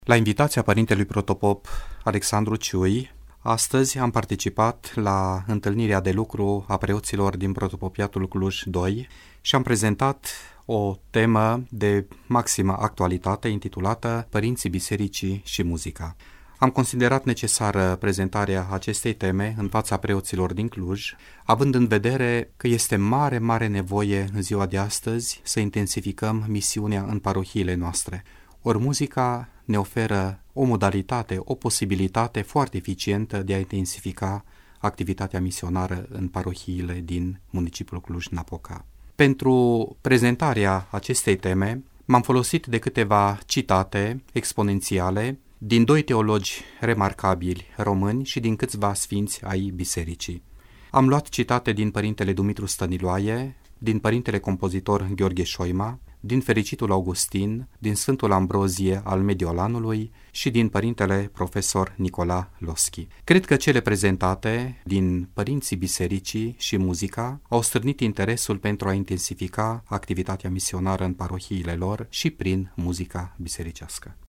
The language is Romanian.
La invitația părintelui protopop Alexandru Ciui, astăzi am participat la întâlnirea de lucru a preoților din Protopopiatul Cluj 2 și am prezentat o temă de maximă actualitate intitulată Părinții Bisericii și muzica. Am considerat necesară prezentarea acestei teme în fața preoților din Cluj, având în vedere că este mare nevoie în ziua de astăzi să intensificăm misiunea în parohiile noastre. Ori muzica ne oferă o modalitate, o posibilitate foarte eficientă de a intensifica activitatea misionară în parohiile din municipiul Cluj-Napoca. Pentru prezentarea acestei teme m-am folosit de câteva citate exponențiale din doi teologi remarcabili români și din câțiva sfinți ai bisericii. Am luat citate din părintele Dumitru Stăniloae, din părintele compozitor Gheorghe Șoima, din fericitul Augustin, din Sfântul Ambrozie al Mediolanului și din părintele profesor Nicola Loschi. Cred că cele prezentate din părinții bisericii și muzica au stârnit interesul pentru a intensifica activitatea misionară în parohiile lor și prin muzica bisericească.